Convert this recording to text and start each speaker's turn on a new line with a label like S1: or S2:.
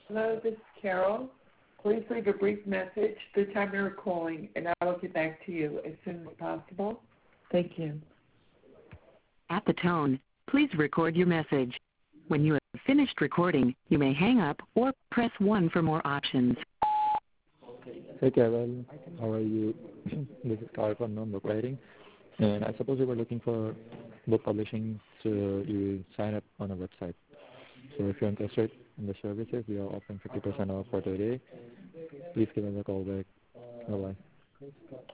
S1: Hello, this is Carol. Please leave a brief message, the time you're calling, and I will get back to you as soon as possible. Thank you.
S2: At the tone, please record your message. When you have finished recording, you may hang up or press 1 for more options.
S3: Hey Carol, how are you? This is Carl from Non-Book Writing, and I suppose you were looking for book publishing, so you sign up on a website. So if you're interested in the services, we are offering 50% off for today. Please give us a call back. Bye-bye.